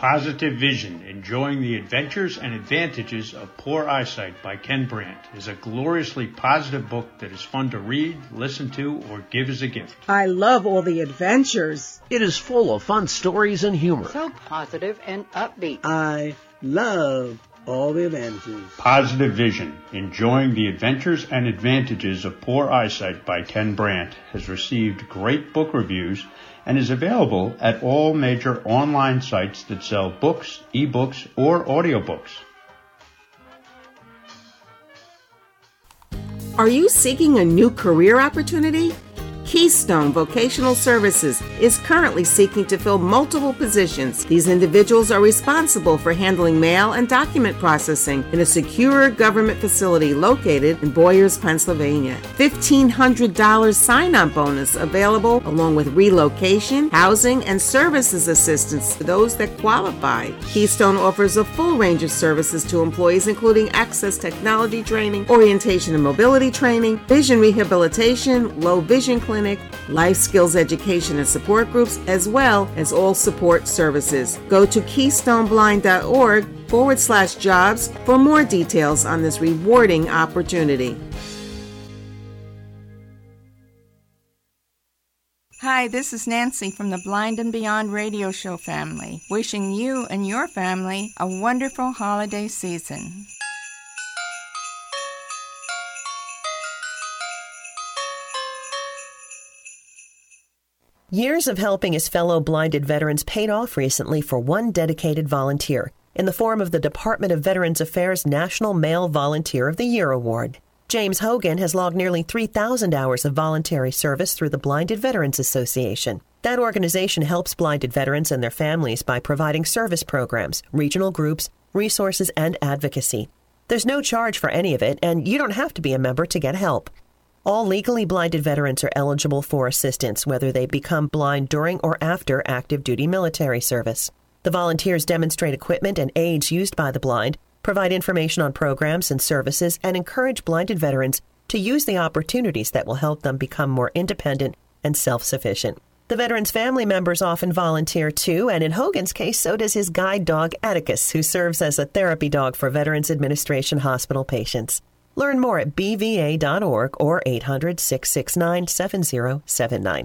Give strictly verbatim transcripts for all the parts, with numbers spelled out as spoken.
Positive Vision, Enjoying the Adventures and Advantages of Poor Eyesight by Ken Brandt is a gloriously positive book that is fun to read, listen to, or give as a gift. I love all the adventures. It is full of fun stories and humor. So positive and upbeat. I love all the adventures. Positive Vision, Enjoying the Adventures and Advantages of Poor Eyesight by Ken Brandt has received great book reviews and is available at all major online sites that sell books, ebooks, or audiobooks. Are you seeking a new career opportunity? Keystone Vocational Services is currently seeking to fill multiple positions. These individuals are responsible for handling mail and document processing in a secure government facility located in Boyers, Pennsylvania. fifteen hundred dollars sign-on bonus available along with relocation, housing, and services assistance to those that qualify. Keystone offers a full range of services to employees including access technology training, orientation and mobility training, vision rehabilitation, low vision clinic, life skills education and support groups, as well as all support services. Go to keystoneblind.org forward slash jobs for more details on this rewarding opportunity. Hi, this is Nancy from the Blind and Beyond radio show family, wishing you and your family a wonderful holiday season. Years of helping his fellow blinded veterans paid off recently for one dedicated volunteer in the form of the Department of Veterans Affairs National Male Volunteer of the Year Award. James Hogan has logged nearly three thousand hours of voluntary service through the Blinded Veterans Association. That organization helps blinded veterans and their families by providing service programs, regional groups, resources, and advocacy. There's no charge for any of it, and you don't have to be a member to get help. All legally blinded veterans are eligible for assistance, whether they become blind during or after active duty military service. The volunteers demonstrate equipment and aids used by the blind, provide information on programs and services, and encourage blinded veterans to use the opportunities that will help them become more independent and self-sufficient. The veterans' family members often volunteer too, and in Hogan's case, so does his guide dog Atticus, who serves as a therapy dog for Veterans Administration hospital patients. Learn more at b v a dot org or eight hundred, six six nine, seven zero seven nine.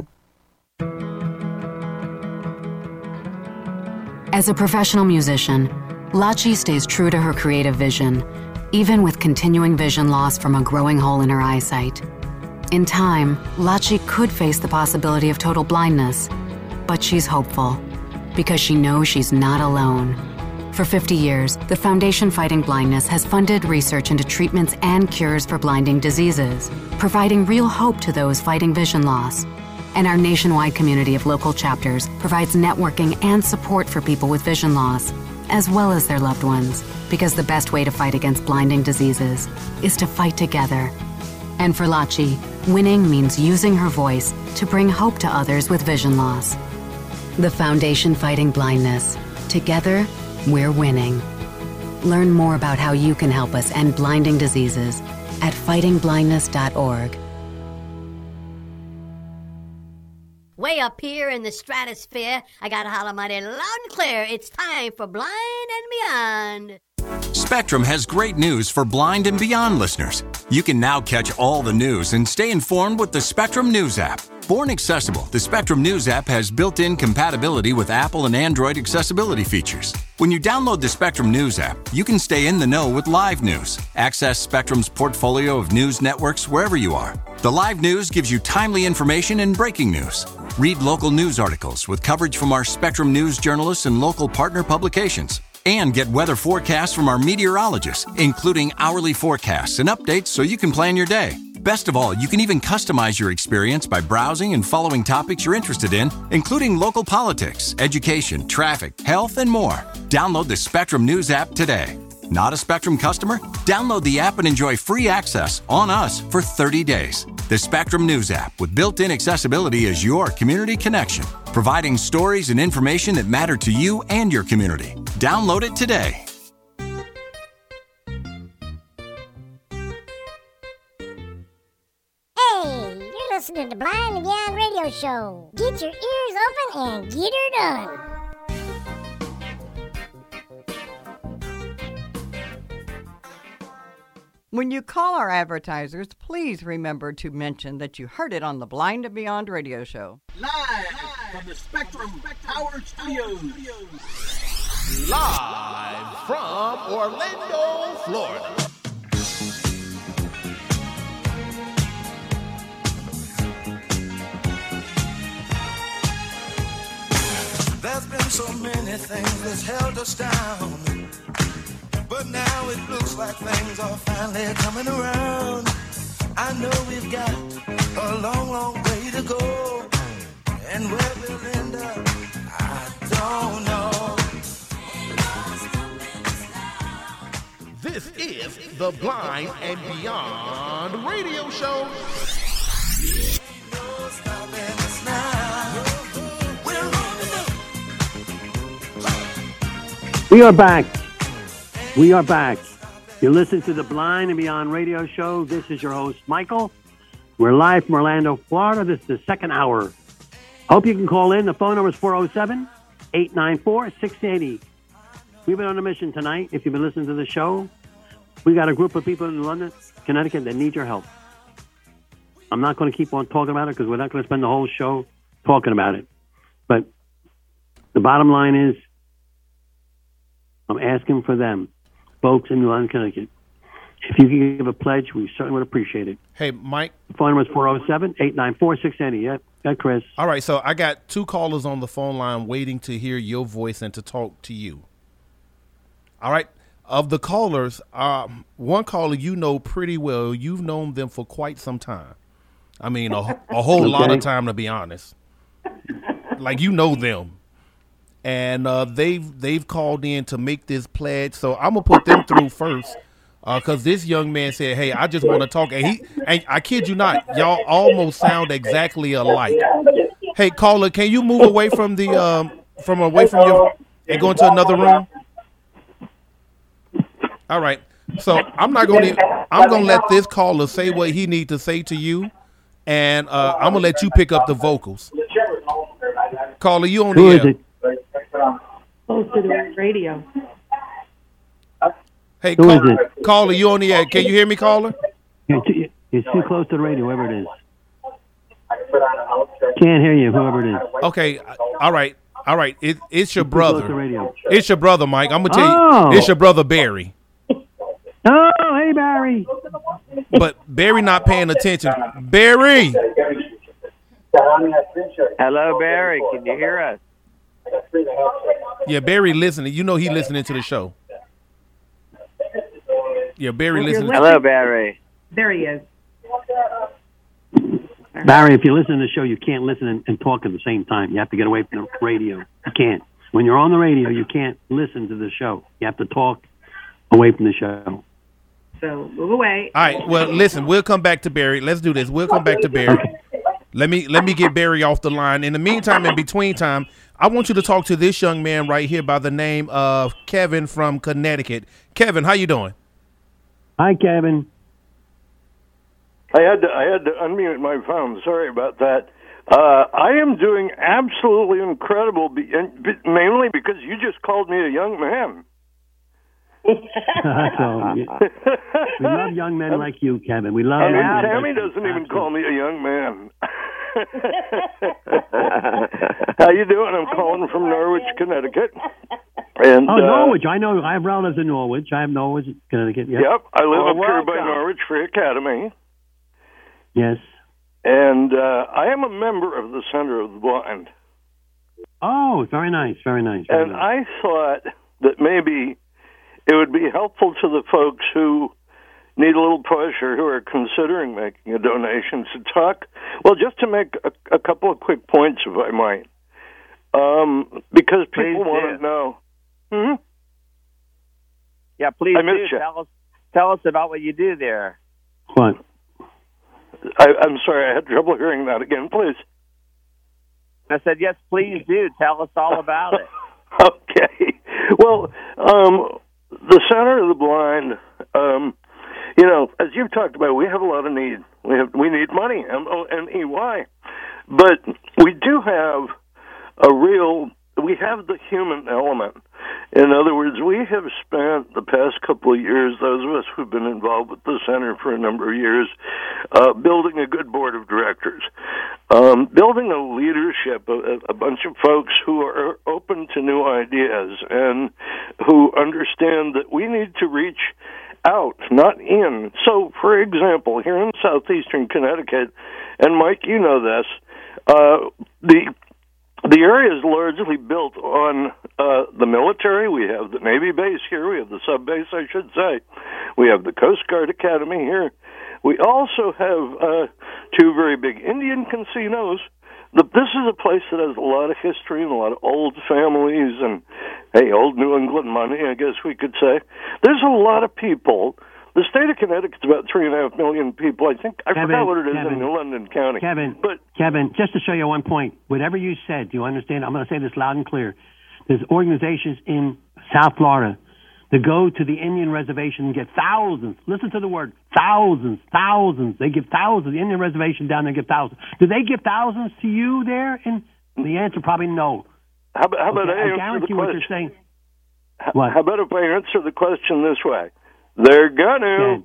As a professional musician, Lachi stays true to her creative vision, even with continuing vision loss from a growing hole in her eyesight. In time, Lachi could face the possibility of total blindness, but she's hopeful because she knows she's not alone. For fifty years, the Foundation Fighting Blindness has funded research into treatments and cures for blinding diseases, providing real hope to those fighting vision loss. And our nationwide community of local chapters provides networking and support for people with vision loss, as well as their loved ones, because the best way to fight against blinding diseases is to fight together. And for Lachi, winning means using her voice to bring hope to others with vision loss. The Foundation Fighting Blindness. Together, we're winning. Learn more about how you can help us end blinding diseases at fighting blindness dot org. Way up here in the stratosphere, I gotta holler mighty loud and clear. It's time for Blind and Beyond. Spectrum has great news for Blind and Beyond listeners. You can now catch all the news and stay informed with the Spectrum News app. Born accessible, the Spectrum News app has built-in compatibility with Apple and Android accessibility features. When you download the Spectrum News app, you can stay in the know with live news. Access Spectrum's portfolio of news networks wherever you are. The live news gives you timely information and breaking news. Read local news articles with coverage from our Spectrum News journalists and local partner publications. And get weather forecasts from our meteorologists, including hourly forecasts and updates so you can plan your day. Best of all, you can even customize your experience by browsing and following topics you're interested in, including local politics, education, traffic, health, and more. Download the Spectrum News app today. Not a Spectrum customer? Download the app and enjoy free access on us for thirty days. The Spectrum News app with built-in accessibility as your community connection, providing stories and information that matter to you and your community. Download it today. Hey, you're listening to Blind and Beyond Radio Show. Get your ears open and get her done. When you call our advertisers, please remember to mention that you heard it on the Blind and Beyond radio show. Live from the Spectrum Power Studios. Live from Orlando, Florida. There's been so many things that's held us down, but now it looks like things are finally coming around. I know we've got a long, long way to go, and where we'll end up, I don't know. This is the Blind and Beyond radio show. No stopping us now. We are back. We are back. You're listening to the Blind and Beyond radio show. This is your host, Michael. We're live from Orlando, Florida. This is the second hour. Hope you can call in. The phone number is four oh seven, eight nine four, six eight zero. We've been on a mission tonight. If you've been listening to the show, we got a group of people in London, Connecticut that need your help. I'm not going to keep on talking about it because we're not going to spend the whole show talking about it. But the bottom line is, I'm asking for them, folks in New London, Connecticut. If you can give a pledge, we certainly would appreciate it. Hey, Mike. The phone number is four oh seven, eight nine four, six eight zero. Yeah, yeah, Chris. All right, so I got two callers on the phone line waiting to hear your voice and to talk to you. All right. Of the callers, um, one caller you know pretty well. You've known them for quite some time. I mean, a, a whole okay. lot of time, to be honest. Like, you know them. And uh, they've they've called in to make this pledge, so I'm gonna put them through first, because uh, this young man said, "Hey, I just want to talk." And he, and I kid you not, y'all almost sound exactly alike. Hey, caller, can you move away from the um from away from your and go into another room? All right. So I'm not gonna I'm gonna let this caller say what he needs to say to you, and uh, I'm gonna let you pick up the vocals. Caller, you on the air? Close to the radio. Hey, call, caller, you on the air? Can you hear me, caller? You're too, you're too close to the radio, whoever it is. Can't hear you, whoever it is. Okay, all right, all right. It, it's your you're brother. Radio. It's your brother, Mike. I'm gonna tell oh. you, it's your brother Barry. Oh, hey, Barry. But Barry not paying attention. Barry. Hello, Barry. Can you hear us? Yeah, Barry listening. You know he listening to the show. Yeah, Barry listening. Hello, Barry. There he is. Barry, if you listen to the show, you can't listen and, and talk at the same time. You have to get away from the radio. You can't. When you're on the radio, you can't listen to the show. You have to talk away from the show. So move away. All right. Well, listen, we'll come back to Barry. Let's do this. We'll come back to Barry. Okay. Let me let me get Barry off the line. In the meantime, in between time, I want you to talk to this young man right here by the name of Kevin from Connecticut. Kevin, how you doing? Hi, Kevin. I had to I had to unmute my phone. Sorry about that. Uh, I am doing absolutely incredible, be, and be, mainly because you just called me a young man. so, we love young men like you, Kevin. We love. I mean, young Tammy men. doesn't even call me a young man. How you doing? I'm calling from Norwich, Connecticut. And, oh, uh, Norwich. I know. I have relatives in Norwich. I have Norwich, Connecticut. Yep. Yep. I live oh, up here by welcome. Norwich Free Academy. Yes. And uh, I am a member of the Center of the Blind. Oh, very nice. Very nice. Very and nice. I thought that maybe it would be helpful to the folks who need a little push or who are considering making a donation to talk, well, just to make a, a couple of quick points, if I might. Um, because people please want to know. Hmm? Yeah, please I do. missed you. Tell us, tell us about what you do there. What? I, I'm sorry, I had trouble hearing that again, please. I said, yes, please do. Tell us all about it. Okay. Well, um, the Center of the Blind, um, you know, as you've talked about, we have a lot of need. We have we need money, M O N E Y. But we do have a real, we have the human element. In other words, we have spent the past couple of years, those of us who've been involved with the center for a number of years, uh, building a good board of directors, um, building a leadership, a, a bunch of folks who are open to new ideas and who understand that we need to reach out, not in. So, for example, here in southeastern Connecticut, and Mike, you know this, uh, the The area is largely built on uh, the military. We have the Navy base here. We have the sub base, I should say. We have the Coast Guard Academy here. We also have uh, two very big Indian casinos. The, this is a place that has a lot of history and a lot of old families and, hey, old New England money, I guess we could say. There's a lot of people. The state of Connecticut's about three and a half million people. I think I Kevin, forgot what it is Kevin, in New London County. Kevin, but Kevin, just to show you one point, whatever you said, do you understand? I'm going to say this loud and clear. There's organizations in South Florida that go to the Indian reservation and get thousands. Listen to the word, thousands, thousands. They give thousands. The Indian reservation down there give thousands. Do they give thousands to you there? And the answer probably no. How about, how about okay, I I answer guarantee the what question? you're saying. How, What? how about if I answer the question this way? They're gonna.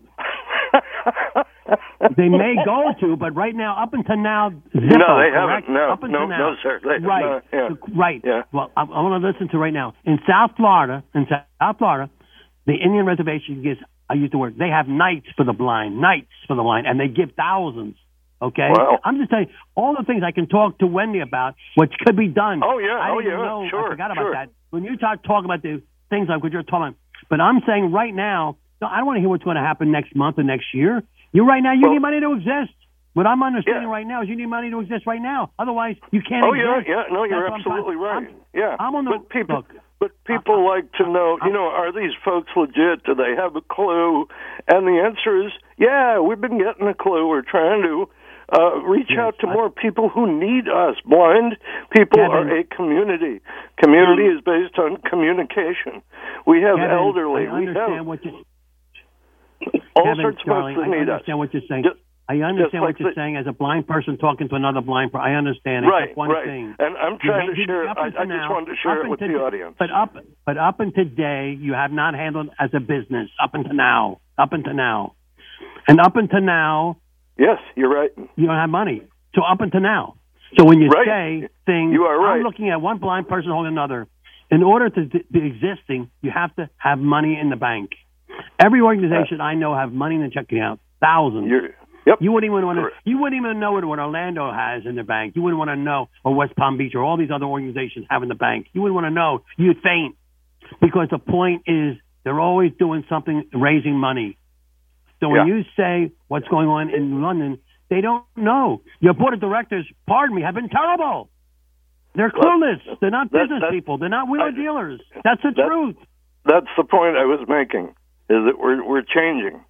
They may go to, but right now, up until now, Zippo, no, they correct? haven't. No, up until no, now. no, sir. They, right, no, yeah. right. Yeah. Well, I, I want to listen to right now. In South Florida, in South Florida, the Indian reservation gives. I use the word. They have nights for the blind, nights for the blind, and they give thousands. Okay, wow. I'm just telling you all the things I can talk to Wendy about, which could be done. Oh yeah, I oh didn't yeah, know, sure. I forgot sure. about that. When you talk talk about the things like what you're talking about, but I'm saying right now. No, I don't want to hear what's going to happen next month or next year. You right now, you well, need money to exist. What I'm understanding yeah. right now is you need money to exist right now. Otherwise, you can't oh, exist. yeah, yeah. No, you're That's absolutely right. I'm, yeah. I'm on the but people, look, but people I, like to know, I, you know, are these folks legit? Do they have a clue? And the answer is, yeah, we've been getting a clue. We're trying to uh, reach yes, out to I, more people who need us. Blind people Kevin, are a community. Community is based on communication. We have Kevin, elderly. I understand we have what you all Kevin, sorts of darling, folks that I need understand us. what you're saying. Just, I understand like what you're the, saying as a blind person talking to another blind person. I understand. Right, Except one right. thing. And I'm trying you, to you, share. I, I just now, wanted to share it with the to, audience. But up, but up until today, you have not handled as a business. Up until now, up until now, and up until now. Yes, you're right. You don't have money. So up until now. So when you right. say things, you are right. I'm looking at one blind person holding another. In order to be existing, you have to have money in the bank. Every organization uh, I know have money in the checking account, thousands. Yep. You wouldn't even want to. You wouldn't even know what Orlando has in the bank. You wouldn't want to know, or West Palm Beach, or all these other organizations have in the bank. You wouldn't want to know. You'd faint because the point is they're always doing something, raising money. So when yeah. you say what's going on in London, they don't know. Your board of directors, pardon me, have been terrible. They're clueless. Well, they're not business that, people. They're not wheeler I, dealers. That's the that, truth. That's the point I was making, is that we're we're changing.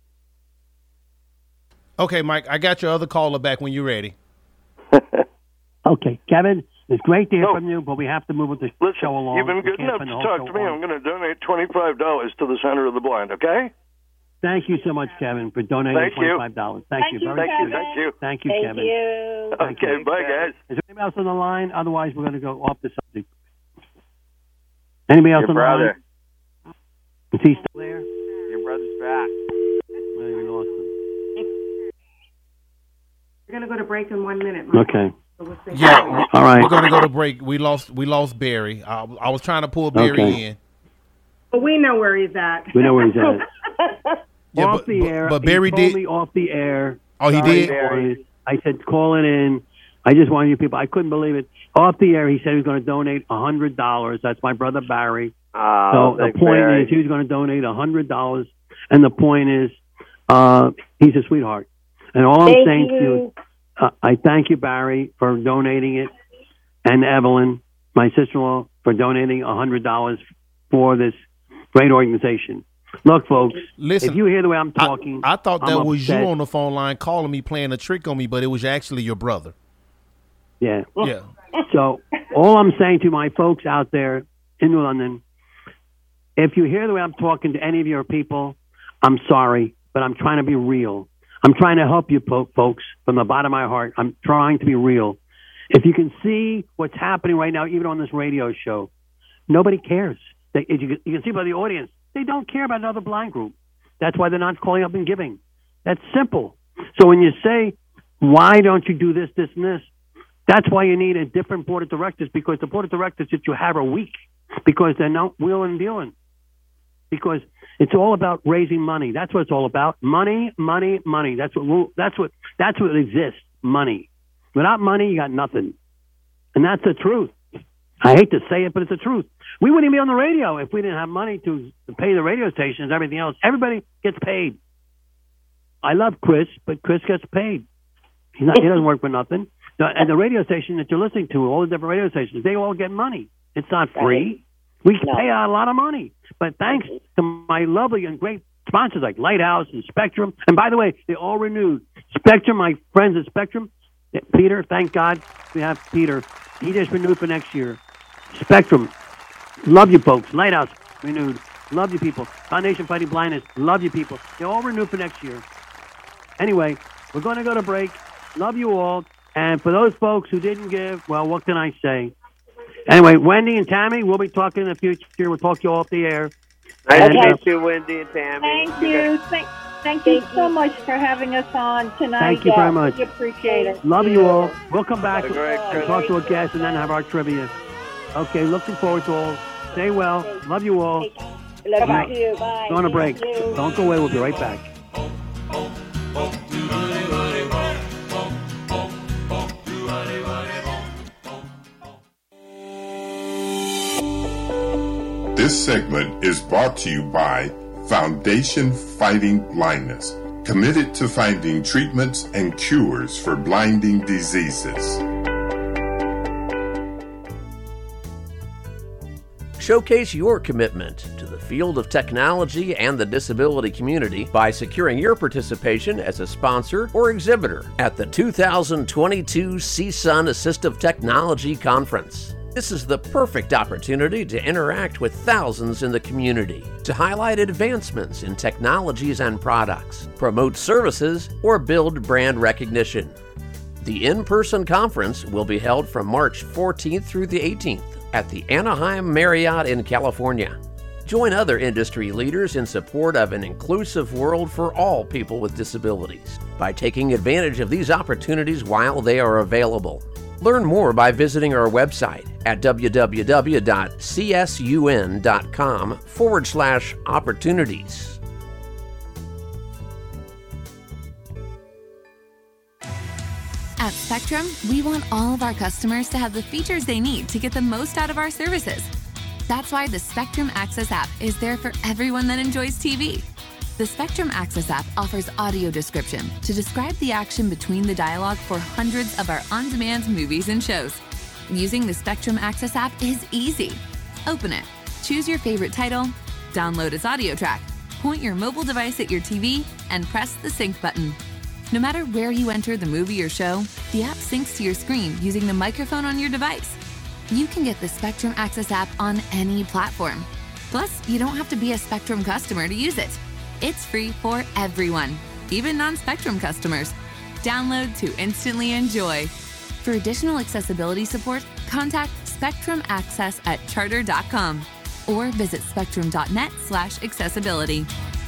Okay, Mike, I got your other caller back when you're ready. Okay, Kevin, it's great to hear no. from you, but we have to move with the Listen, show along. You've been good enough to talk to me. On. I'm going to donate twenty-five dollars to the Center of the Blind, okay? Thank you so much, Kevin, for donating thank twenty-five dollars. Thank, thank you. you. Very thank good. you. Thank you. Thank you, thank Kevin. You. Thank okay, you. bye, guys. Is there anybody else on the line? Otherwise, we're going to go off the subject. Anybody else Your on brother. the line? Is he still there? Your brother's back. Well, we lost him. We're going to go to break in one minute, Mike. Okay. So we'll yeah, all right. We're going to go to break. We lost We lost Barry. I, I was trying to pull Barry okay. in. Well, we know where he's at. We know where he's at. yeah, off but, the but, air. But Barry he told did. me off the air. Oh, he Sorry, did? Barry. I said, call it in. I just wanted you people. I couldn't believe it. Off the air, he said he was going to donate one hundred dollars. That's my brother, Barry. Oh, so the point Barry. is he was going to donate one hundred dollars. And the point is uh, he's a sweetheart. And all I'm Thank saying you. to you is uh, I thank you, Barry, for donating it. And Evelyn, my sister-in-law, for donating one hundred dollars for this great organization. Look, folks, Listen, if you hear the way I'm talking, I, I thought that I'm was upset. you on the phone line calling me, playing a trick on me, but it was actually your brother. Yeah. Yeah. So all I'm saying to my folks out there in London, if you hear the way I'm talking to any of your people, I'm sorry, but I'm trying to be real. I'm trying to help you po- folks from the bottom of my heart. I'm trying to be real. If you can see what's happening right now, even on this radio show, nobody cares. They, you, can, you can see by the audience, they don't care about another blind group. That's why they're not calling up and giving. That's simple. So when you say, why don't you do this, this, and this, that's why you need a different board of directors, because the board of directors that you have are weak, because they're not wheeling and dealing. Because it's all about raising money. That's what it's all about. Money, money, money. That's what that's what that's what exists. Money. Without money, you got nothing. And that's the truth. I hate to say it, but it's the truth. We wouldn't even be on the radio if we didn't have money to pay the radio stations and everything else. Everybody gets paid. I love Chris, but Chris gets paid. He's not, he doesn't work for nothing. And the radio station that you're listening to, all the different radio stations, they all get money. It's not free. We no. pay out a lot of money. But thanks to my lovely and great sponsors like Lighthouse and Spectrum. And by the way, they all renewed. Spectrum, my friends at Spectrum, Peter, thank God we have Peter. He just renewed for next year. Spectrum, love you folks. Lighthouse, renewed. Love you people. Foundation Fighting Blindness, love you people. They all renewed for next year. Anyway, we're going to go to break. Love you all. And for those folks who didn't give, well, what can I say? Anyway, Wendy and Tammy, we'll be talking in the future. We'll talk to you all off the air. Nice and, to uh, meet you, Wendy and Tammy. Thank you. Thank, thank you so much for having us on tonight. Thank you very much. We appreciate it. Love you all. We'll come back and great talk to a guest and then have our trivia. Okay, looking forward to all. Stay well. Love you all. Love you. Bye. Go on a break. Don't go away. We'll be right back. This segment is brought to you by Foundation Fighting Blindness, committed to finding treatments and cures for blinding diseases. Showcase your commitment to the field of technology and the disability community by securing your participation as a sponsor or exhibitor at the two thousand twenty-two C S U N Assistive Technology Conference. This is the perfect opportunity to interact with thousands in the community, to highlight advancements in technologies and products, promote services, or build brand recognition. The in-person conference will be held from March fourteenth through the eighteenth at the Anaheim Marriott in California. Join other industry leaders in support of an inclusive world for all people with disabilities by taking advantage of these opportunities while they are available. Learn more by visiting our website at www.csun.com forward slash opportunities. At Spectrum, we want all of our customers to have the features they need to get the most out of our services. That's why the Spectrum Access app is there for everyone that enjoys T V. The Spectrum Access app offers audio description to describe the action between the dialogue for hundreds of our on-demand movies and shows. Using the Spectrum Access app is easy. Open it, choose your favorite title, download its audio track, point your mobile device at your T V, and press the sync button. No matter where you enter the movie or show, the app syncs to your screen using the microphone on your device. You can get the Spectrum Access app on any platform. Plus, you don't have to be a Spectrum customer to use it. It's free for everyone, even non-Spectrum customers. Download to instantly enjoy. For additional accessibility support, contact Spectrum Access at charter dot com or visit spectrum.net slash accessibility.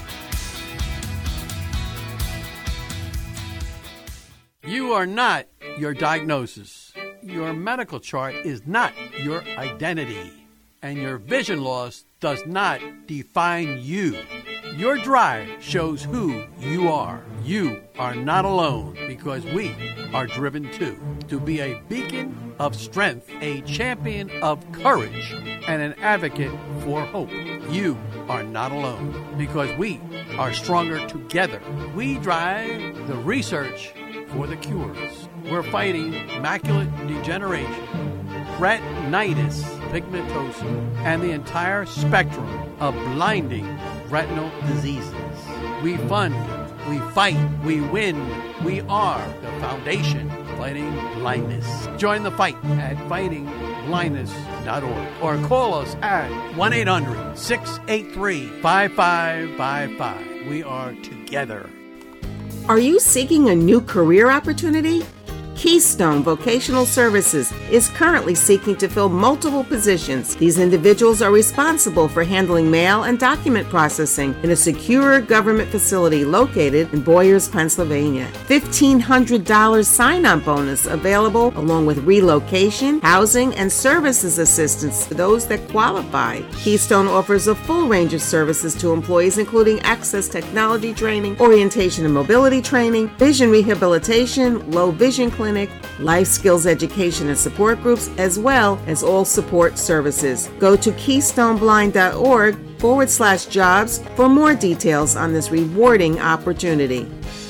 You are not your diagnosis. Your medical chart is not your identity. And your vision loss does not define you. Your drive shows who you are. You are not alone because we are driven too. To be a beacon of strength, a champion of courage, and an advocate for hope. You are not alone because we are stronger together. We drive the research for the cures. We're fighting macular degeneration, retinitis pigmentosa, and the entire spectrum of blinding retinal diseases. We fund, we fight, we win. We are the foundation fighting blindness. Join the fight at fighting blindness dot org or call us at one eight hundred, six eight three, five five five five. We are together. Are you seeking a new career opportunity? Keystone Vocational Services is currently seeking to fill multiple positions. These individuals are responsible for handling mail and document processing in a secure government facility located in Boyers, Pennsylvania. fifteen hundred dollars sign-on bonus available along with relocation, housing, and services assistance to those that qualify. Keystone offers a full range of services to employees, including access technology training, orientation and mobility training, vision rehabilitation, low vision clinic, life skills education and support groups, as well as all support services. Go to keystoneblind.org forward slash jobs for more details on this rewarding opportunity.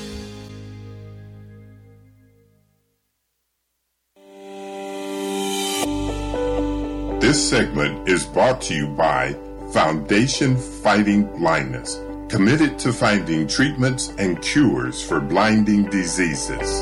This segment is brought to you by Foundation Fighting Blindness, committed to finding treatments and cures for blinding diseases.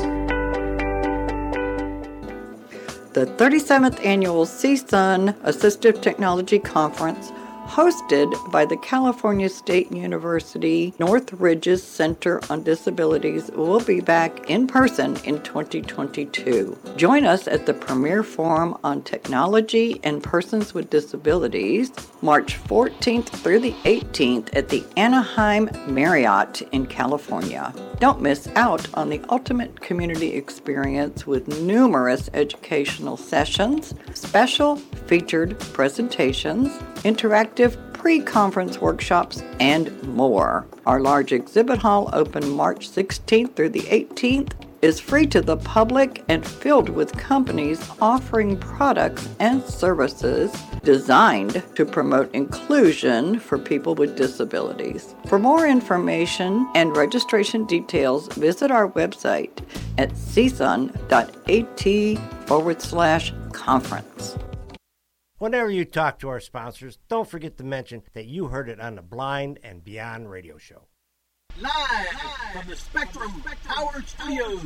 The thirty-seventh Annual C S U N Assistive Technology Conference, hosted by the California State University Northridge's Center on Disabilities, will be back in person in twenty twenty-two. Join us at the Premier Forum on Technology and Persons with Disabilities, March fourteenth through the eighteenth at the Anaheim Marriott in California. Don't miss out on the ultimate community experience with numerous educational sessions, special featured presentations, interactive pre-conference workshops, and more. Our large exhibit hall, open March sixteenth through the eighteenth, is free to the public and filled with companies offering products and services designed to promote inclusion for people with disabilities. For more information and registration details, visit our website at csun.at forward slash conference. Whenever you talk to our sponsors, don't forget to mention that you heard it on the Blind and Beyond radio show. Live from the Spectrum Power Studios.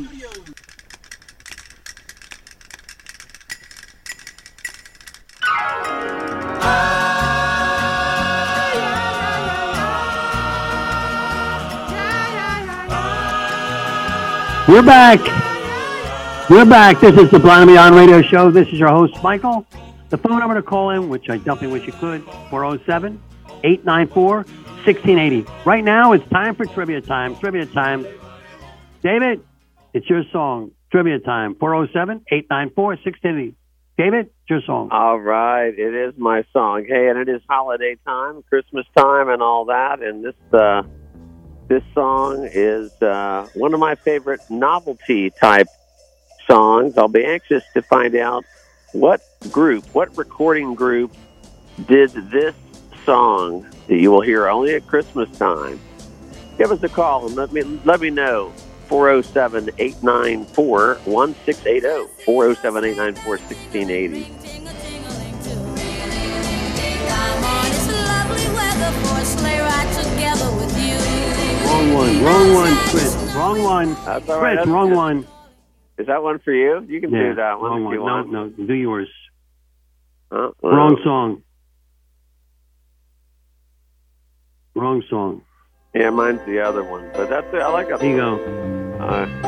We're back. We're back. This is the Blind and Beyond radio show. This is your host, Michael. The phone number to call in, which I definitely wish you could, four oh seven, eight nine four, sixteen eighty. Right now, it's time for trivia time. Trivia time. David, it's your song. Trivia time. four oh seven, eight nine four, sixteen eighty. David, it's your song. All right. It is my song. Hey, and it is holiday time, Christmas time, and all that. And this uh, this song is uh, one of my favorite novelty-type songs. I'll be anxious to find out what group, what recording group did this song that you will hear only at Christmas time. Give us a call and let me let me know. four oh seven, eight nine four, one six eight oh. four oh seven, eight nine four, one six eight oh. Wrong one. Wrong one, Chris. Wrong one. That's all Chris, right. That's wrong good. one. Is that one for you? You can Yeah, do that one wrong if one. you want. No, no, do yours. Uh, well, Wrong song. Wrong song. Yeah, mine's the other one, but that's it. I like it. There you go. All right.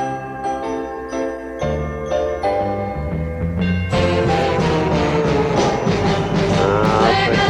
Uh, put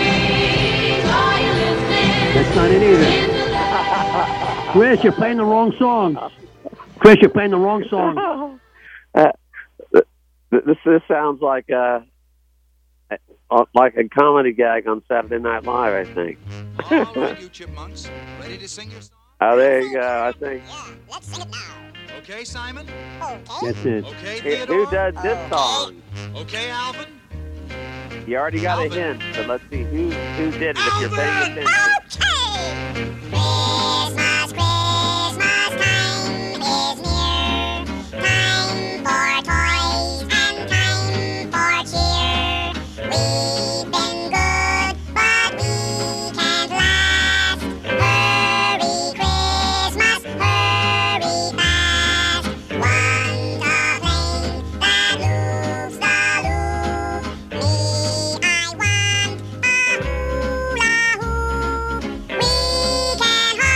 that. That's not it either. Chris, you're playing the wrong song. Chris, you're playing the wrong song. Uh, this this sounds like a like a comedy gag on Saturday Night Live, I think. All right, you chipmunks, ready to sing your song? Oh, there you go. I think. Let's sing it now. Okay, Simon? Okay. That's it. Okay, Who, Theodore? who does this song? Okay, Alvin? You already got a hint, but let's see who who did it. If you're paying attention. Okay. Christmas, Christmas time is near. Time for toys and time for cheer. We've been good, but we can't last. Hurry, Christmas, hurry fast. Want a plane that looks the loop. Me, I want a hula hoop. We can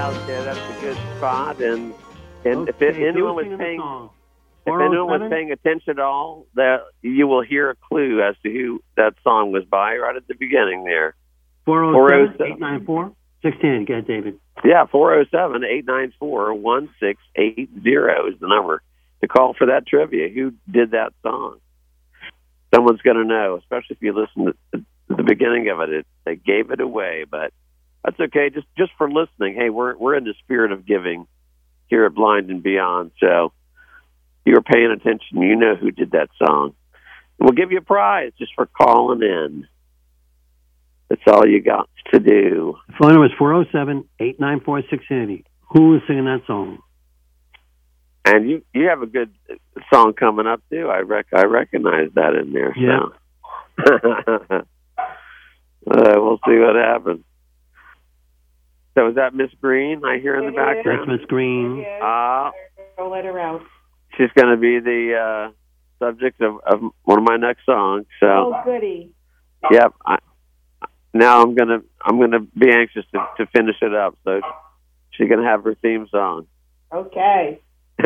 out there. That's a good spot. And and if Okay, it, anyone was singing the paying, song. if anyone was four oh seven? paying attention at all, that you will hear a clue as to who that song was by right at the beginning there. four oh seven, eight nine four, six one zero. Go ahead, David. Yeah, four oh seven, eight nine four, one six eight zero is the number to call for that trivia. Who did that song? Someone's going to know, especially if you listen to, to the beginning of it. it. They gave it away, but that's okay. Just just for listening. Hey, we're we're in the spirit of giving here at Blind and Beyond. So if you were paying attention, you know who did that song. We'll give you a prize just for calling in. That's all you got to do. Phone number is four oh seven, eight nine four, six one zero. Who is singing that song? And you, you have a good song coming up too. I rec I recognize that in there. Yeah. So. uh, we'll see what happens. So is that Miss Green I hear in the background? That's Miss Green. Ah, I'll let her out. she's going to be the uh, subject of, of one of my next songs. So. Oh, goody. Yep. I, now I'm gonna I'm gonna be anxious to, to finish it up. So she's gonna have her theme song. Okay.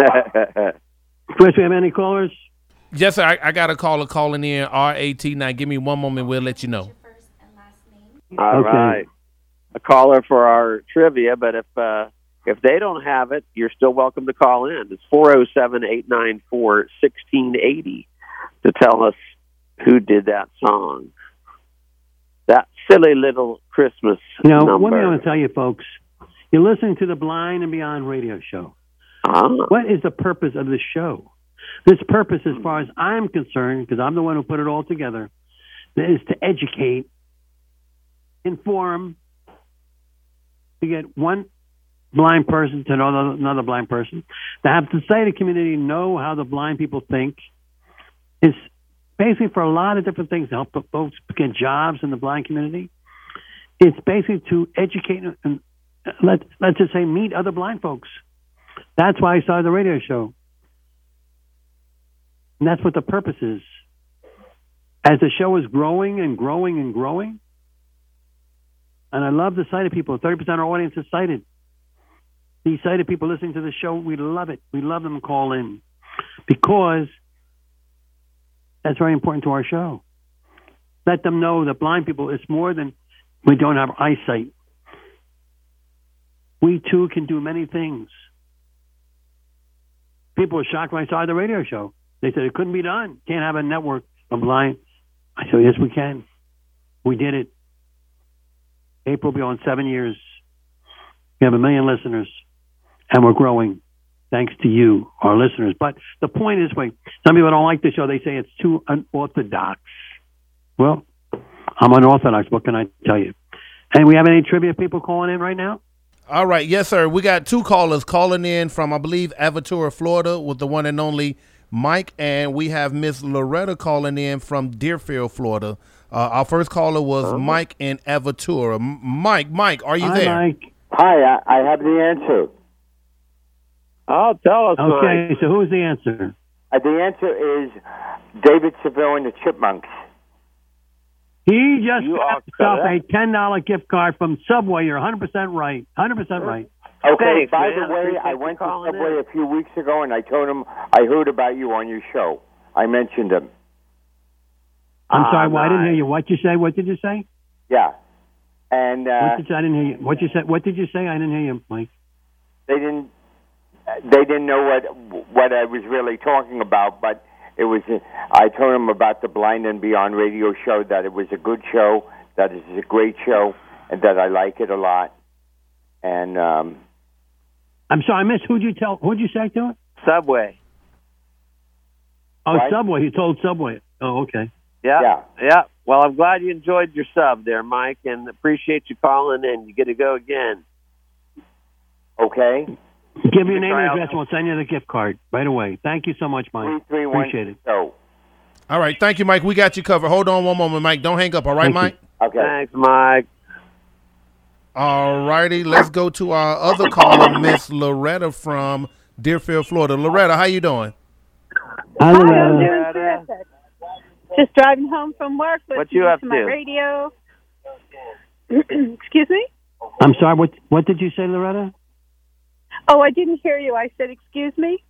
Chris, we have any callers? Yes, sir. I, I got a caller calling in. R A T. Now, give me one moment. We'll let you know. All Okay. right. A caller for our trivia, but if uh, if they don't have it, you're still welcome to call in. It's four oh seven, eight nine four, one six eight zero to tell us who did that song. That silly little Christmas You know, number. one thing I want to tell you, folks, you're listening to the Blind and Beyond radio show. Ah. What is the purpose of this show? This purpose, as far as I'm concerned, because I'm the one who put it all together, is to educate, inform, to get one blind person to another, another blind person, to have the society community know how the blind people think. It's basically for a lot of different things to help folks get jobs in the blind community. It's basically to educate and let, let's just say meet other blind folks. That's why I started the radio show. And that's what the purpose is. As the show is growing and growing and growing, and I love the sighted people. thirty percent of our audience is sighted. These sighted people listening to the show, we love it. We love them to call in because that's very important to our show. Let them know that blind people, it's more than we don't have eyesight. We too can do many things. People were shocked when I started the radio show. They said it couldn't be done. Can't have a network of blind. I said, yes, we can. We did it. April will be on seven years. We have a million listeners, and we're growing thanks to you, our listeners. But the point is, wait, some people don't like the show. They say it's too unorthodox. Well, I'm unorthodox. What can I tell you? And we have any trivia people calling in right now? All right. Yes, sir. We got two callers calling in from, I believe, Aventura, Florida, with the one and only Mike. And we have Miss Loretta calling in from Deerfield, Florida. Uh, our first caller was uh-huh. Mike in Aventura. M- Mike, Mike, are you Hi, there? Mike. Hi, I, I have the answer. Oh, tell us, Okay, Mike. so who is the answer? Uh, the answer is David Seville and the Chipmunks. He just You got are himself a correct. ten dollar gift card from Subway. You're one hundred percent right. one hundred percent right. Okay, Thanks, by man. the way, Appreciate I you went to calling Subway in. a few weeks ago, and I told him I heard about you on your show. I mentioned him. I'm Ah, sorry, well, I didn't hear nice. you. What you say? What did you say? Yeah. And uh, What did you, I didn't hear you. What you said? What did you say? I didn't hear you, Mike. they didn't they didn't know what what I was really talking about, but it was I told him about the Blind and Beyond radio show, that it was a good show, that it is a great show, and that I like it a lot. And um, I'm sorry, I missed. Who'd you tell? Who'd you say to it? Subway. Oh, Right. Subway. He told Subway. Oh, okay. Yeah, Yeah. yeah. Well, I'm glad you enjoyed your sub there, Mike, and appreciate you calling in. You get to go again. okay, Give me your can name try and out- address. We'll send you the gift card right away. Thank you so much, three Mike. three one Appreciate it. show. All right. Thank you, Mike. We got you covered. Hold on one moment, Mike. Don't hang up. All right, Thank you. Mike? Okay. Thanks, Mike. All righty. Let's go to our other caller, Miss Loretta from Deerfield, Florida. Loretta, how you doing? Hi, Hi, I'm Loretta. doing terrific. Just driving home from work, listening What you up to my to? radio. Excuse me? I'm sorry. What What did you say, Loretta? Oh, I didn't hear you. I said, excuse me?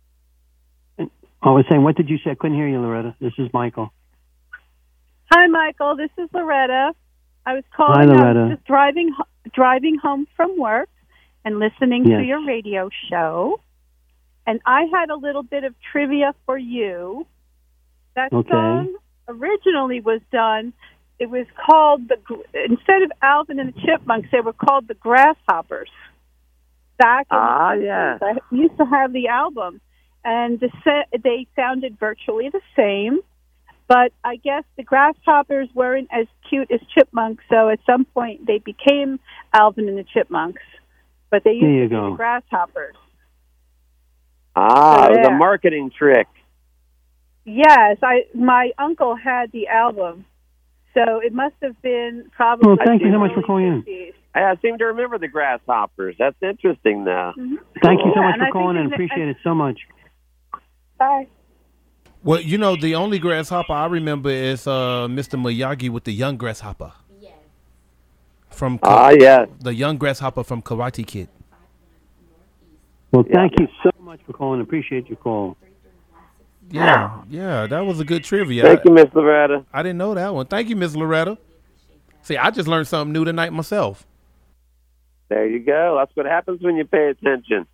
I was saying, what did you say? I couldn't hear you, Loretta. This is Michael. Hi, Michael. This is Loretta. I was calling. Hi, I Loretta. was just driving, ho- driving home from work and listening Yes. to your radio show. And I had a little bit of trivia for you. That Okay. song originally was done. It was called the. gr- Instead of Alvin and the Chipmunks, they were called the Grasshoppers. Back in Ah, the yeah. I used to have the album, and the set, they sounded virtually the same. But I guess the Grasshoppers weren't as cute as Chipmunks, so at some point they became Alvin and the Chipmunks. But they used There you to be go. the Grasshoppers. Ah, So it was a there. marketing trick. Yes, I my uncle had the album, so it must have been probably. Well, thank you so much for early calling in. fifties. I seem to remember the Grasshoppers. That's interesting, though. Thank you so Yeah, much and for I calling think in. it- Appreciate it so much. Bye. Well, you know, the only grasshopper I remember is uh, Mister Miyagi with the young grasshopper. From Ah, yes. the young grasshopper from Karate Kid. Well, thank you so much for calling. Appreciate your call. Yeah, yeah, that was a good trivia. Thank I- you, Miss Loretta. I didn't know that one. Thank you, Miss Loretta. See, I just learned something new tonight myself. There you go. That's what happens when you pay attention.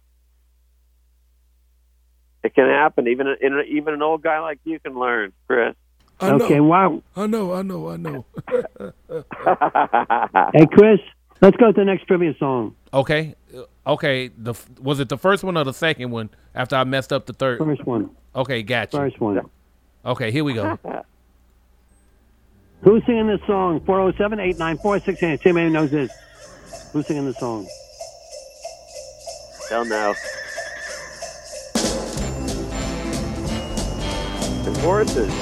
It can happen. Even a, in a, even an old guy like you can learn, Chris. I know. Okay, wow. I know, I know, I know. Hey, Chris, let's go to the next trivia song. Okay, uh, okay. The f- was it the first one or the second one? After I messed up the third. First one. Okay, gotcha. First one. Okay, here we go. Who's singing this song? four oh seven, eight nine four, six eight. See if anyone knows this. Who's singing the song? Don't know. The horses.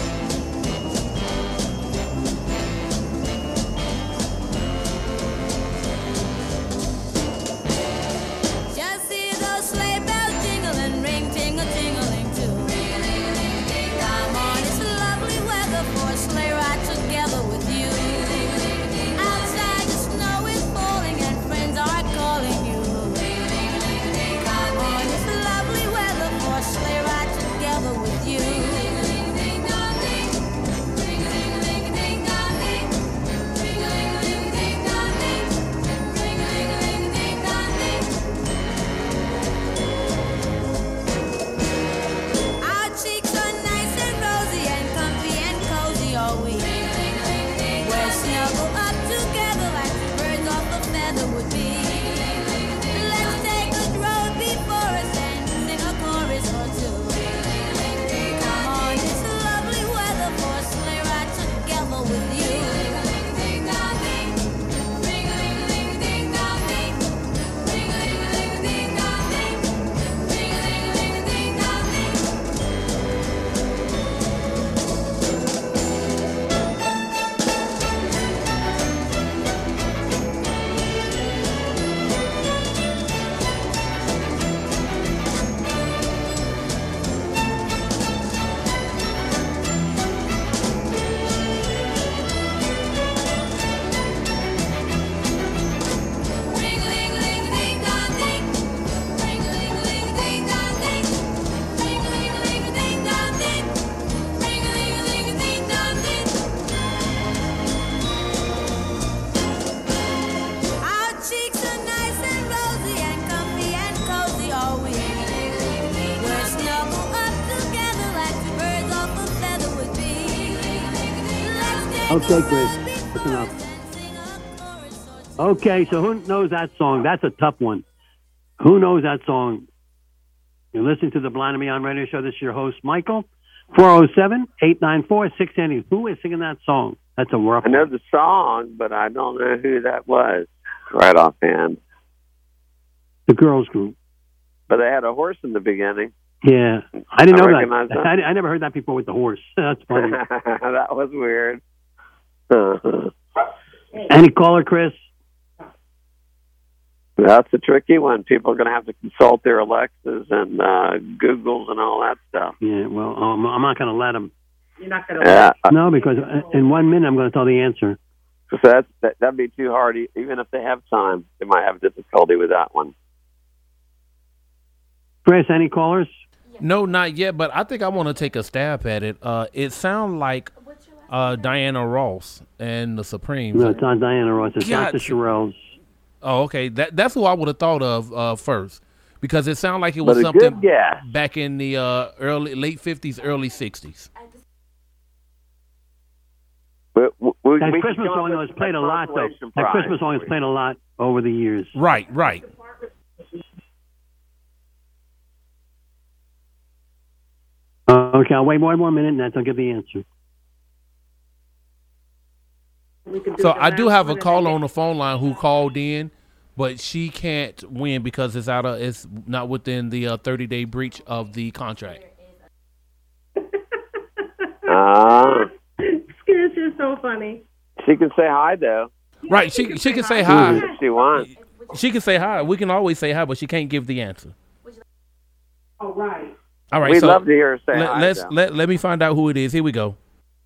Just see those sleigh bells jingle and ring, tingle, tingling too. Come on, it's lovely weather for a sleigh ride together with you. Outside the snow is falling and friends are calling you. Come on, it's lovely weather for a sleigh ride together with you. Our cheeks are nice and rosy and comfy and cozy all week. We're snuggled up together like the birds off a feather would be. Let's take the road before us and sing a chorus or two. Come on, it's lovely weather for a sleigh ride together with you. Our cheeks are nice and rosy and comfy and cozy all week. We're snuggled up together like the birds off a feather would be. Let's take Okay, Chris. Listen up. Okay, so who knows that song? That's a tough one. Who knows that song? You're listening to the Blind and Beyond Radio Show. This is your host, Michael. four oh seven, eight nine four, six eight zero. Who is singing that song? That's a rough I know one. the song, but I don't know who that was right offhand. The girls group. But they had a horse in the beginning. Yeah. I didn't I know recognize that. that. I, I never heard that before with the horse. That's funny. That was weird. Any caller, Chris? That's a tricky one. People are going to have to consult their Alexas and uh, Googles and all that stuff. Yeah, well, um, I'm not going to let him. You're not going Yeah. No, because in one minute I'm going to tell the answer. So that's, that, that'd be too hard. E- Even if they have time, they might have difficulty with that one. Chris, any callers? No, not yet, but I think I want to take a stab at it. Uh, it sounds like uh, Diana Ross and the Supremes. No, it's not Diana Ross. It's God. not the Shirelles. Oh, okay. That that's who I would have thought of uh, first, because it sounded like it But was a something good guess. back in the uh, early late fifties, early sixties. But w- we, That we Christmas could come song up was with played a lot, though. consolation That prize. Christmas song is played a lot over the years. Right, right. Uh, okay, I'll wait one more minute, and that's I'll give the answer. So I do have a caller on the phone line who called in, but she can't win because it's out of it's not within the uh, thirty day breach of the contract. Ah, Chris, you're so funny. she can say hi though. Right, she she can say hi. If she wants. She can say hi. We can always say hi, but she can't give the answer. Oh, right. All right, We'd so love to hear her say let, hi, Let's though. let let me find out who it is. Here we go.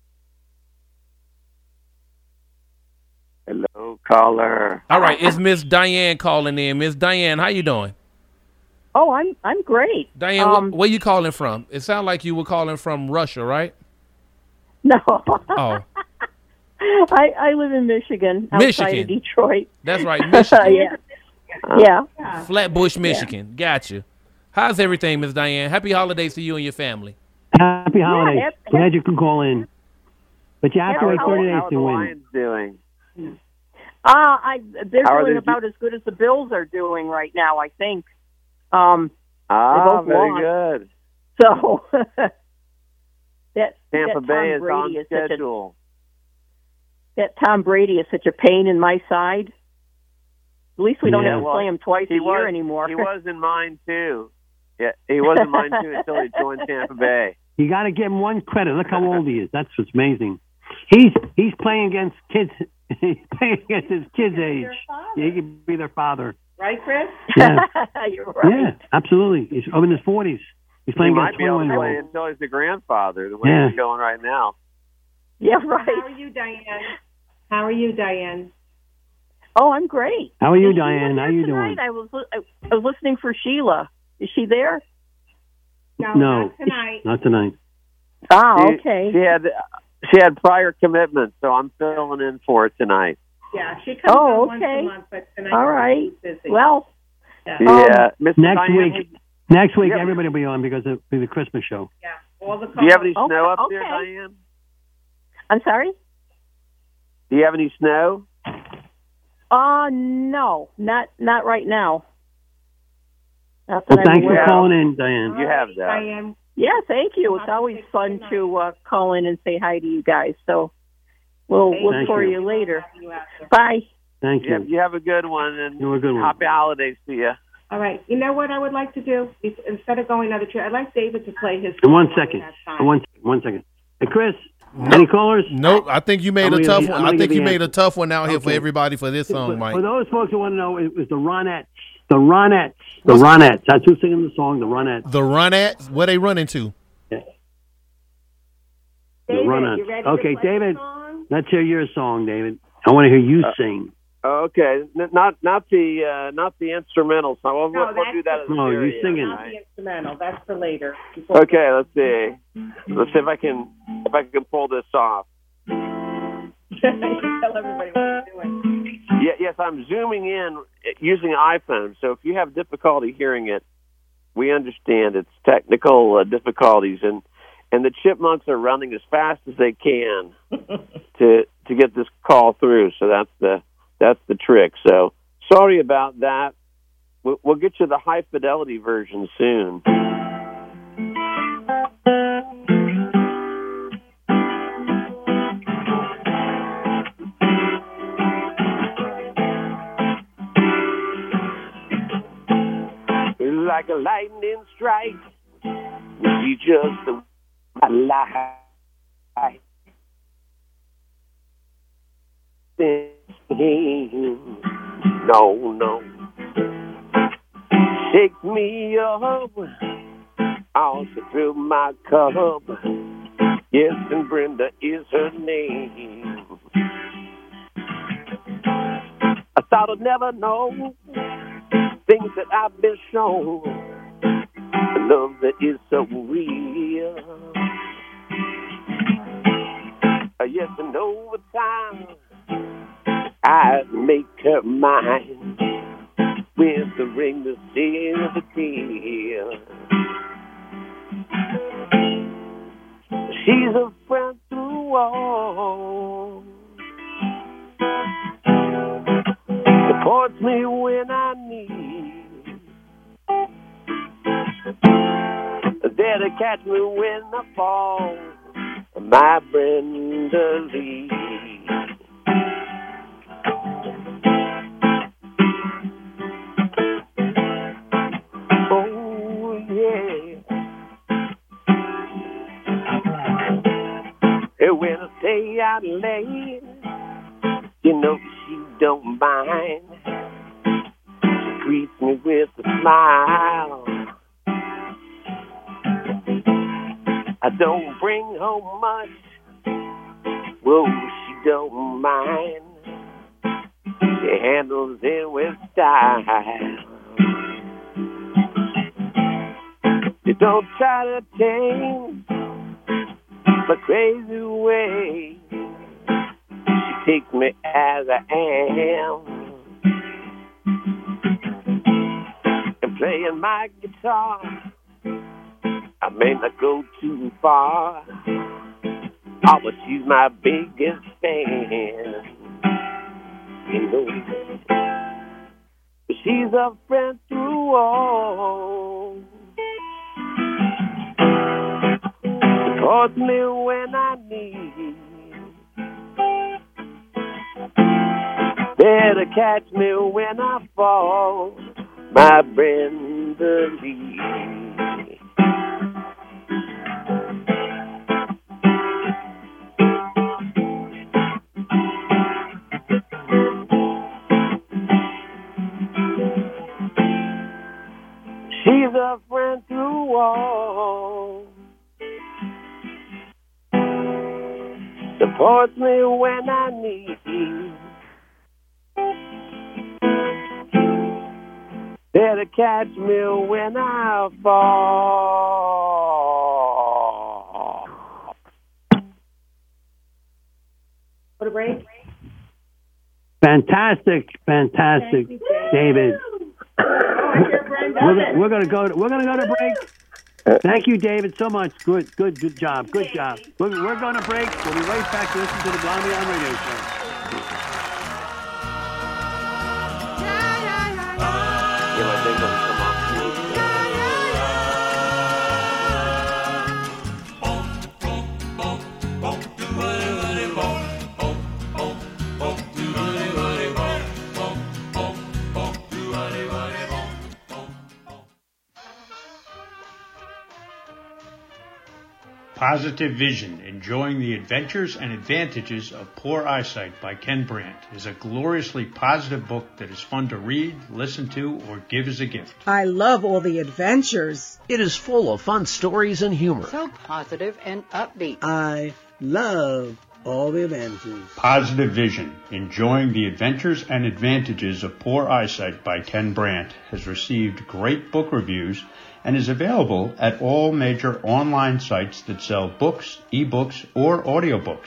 Hello, caller. All right, it's Miss Diane calling in. Miss Diane, how you doing? Oh, I'm I'm great. Diane, Um, wh- where you calling from? It sounded like you were calling from Russia, right? No. Oh, I I live in Michigan, outside Michigan. of Detroit. that's right, Michigan. yeah. Yeah. Flatbush, Michigan. Gotcha. How's everything, Miss Diane? Happy holidays to you and your family. Happy holidays. hap- Glad you can call in. But you have to How, wait how, thirty days how are to the win. Lions doing? Uh, I they're How are doing they- about as good as the Bills are doing right now, I think. Um Ah, both very lost. good. so that Tampa that Bay Tom is Brady on is such a, schedule. that Tom Brady is such a pain in my side. At least we don't Yeah. have to play him twice He a year was, anymore. He was in mine too. Yeah, he was in mine too until he joined Tampa Bay. You got to give him one credit. Look how old he is. That's what's amazing. He's he's playing against kids. He's playing against his kids' age. Yeah, he could be their father. Right, Chris? Yeah, You're right. yeah, absolutely. He's over in his forties. He's He playing might against be able to play twenty-one-year-olds. until he's the grandfather, the way Yeah. he's going right now. Yeah, right. How are you, Diane? How are you, Diane? Oh, I'm great. How are you, Is Sheila Diane? How here you doing? tonight? I was li- I was listening for Sheila. Is she there? No, No, not tonight. not tonight. Ah, She- okay. She had she had prior commitments, so I'm filling in for her tonight. Yeah, she comes Oh, on once okay. a month, but tonight All right. she's busy. Well, yeah. Yeah, Miss Next Diane, week, next week Yeah. everybody will be on because it'll be the Christmas show. yeah, all the do you have any Okay, snow up there, okay. Diane? I'm sorry. Do you have any snow? Uh no, not not right now. Not that Well, I'm thanks for aware of. calling in, Diane. You have that. Diane. Yeah, thank you. It's always fun to uh, call in and say hi to you guys. So we'll Thank look you. for you later. Bye. Thank You have, you. you have a good one, and You have a good one. happy holidays to you. All right. You know what I would like to do? If- Instead of going another trip, I'd like David to play his In one song second. that time. In one, one second. Hey, Chris, any callers? Nope, I think you made I'm a gonna tough give you- one. I'm I gonna think give you you made a answer. tough one out here for Okay. everybody for this For, song, Mike. for those folks who want to know, it was the Ronettes. The Ronettes. The Ronettes. That's who's singing the song, the Ronettes. The Ronettes, where they running to? The David, Ronettes. you ready to Okay, play David, the song? let's hear your song, David. I want to hear you Uh, sing. Okay, N- not not the uh, not the instrumental song. We'll, No, we'll, we'll that's do that as a No, you series. singing. Not the instrumental. That's for later. Before we Okay, let's see. Let's see if I can if I can pull this off. Tell everybody what you're doing. Yeah, yes, I'm zooming in using an iPhone. So if you have difficulty hearing it, we understand it's technical uh, difficulties, and and the Chipmunks are running as fast as they can to to get this call through. So that's the that's the trick. So sorry about that. We'll, we'll get you the high fidelity version soon. Like a lightning strike, we see just the light. No, no. Shake me up, also fill my cup. Yes, and Brenda is her name. I thought I'd never know things that I've been shown. love that is so real. Yes, and over time, I make her mine with the ring that seals the deal. She's a friend through all. Supports me when I need. There to catch me when I fall. My Brenda Lee. Oh, yeah. And when I stay out late, you know she don't mind. She greets me with a smile. I don't bring home much, whoa, she don't mind. She handles it with style. She don't try to change my crazy way. She takes me as I am. And playing my guitar, I may not go too far, oh, but she's my biggest fan. You know, she's a friend through all. Supports me when I need. There to catch me when I fall. My Brenda Lee. She's a friend through all. Supports me when I need. There to catch me when I fall. What a break. Fantastic, fantastic, you, David. We're, we're, we're gonna go. To, we're gonna go to break. Thank you, David, so much. Good, good, good job. Good job. We're, we're going to break. We'll be right back to listen to the Blonde Beyond Radio Show. Yeah, I think I'm come off. Positive Vision, Enjoying the Adventures and Advantages of Poor Eyesight by Ken Brandt is a gloriously positive book that is fun to read, listen to, or give as a gift. I love all the adventures. It is full of fun stories and humor. So positive and upbeat. I love all the adventures. Positive Vision, Enjoying the Adventures and Advantages of Poor Eyesight by Ken Brandt has received great book reviews and is available at all major online sites that sell books, ebooks, or audiobooks.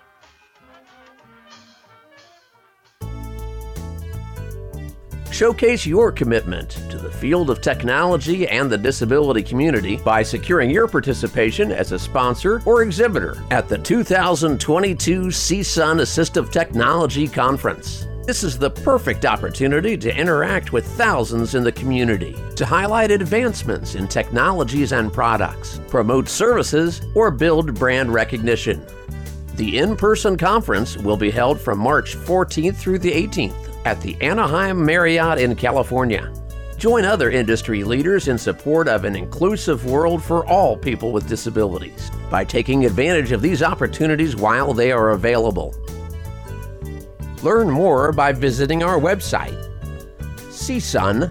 Showcase your commitment to the field of technology and the disability community by securing your participation as a sponsor or exhibitor at the two thousand twenty-two C S U N Assistive Technology Conference. This is the perfect opportunity to interact with thousands in the community, to highlight advancements in technologies and products, promote services, or build brand recognition. The in-person conference will be held from March fourteenth through the eighteenth at the Anaheim Marriott in California. Join other industry leaders in support of an inclusive world for all people with disabilities by taking advantage of these opportunities while they are available. Learn more by visiting our website, csun.at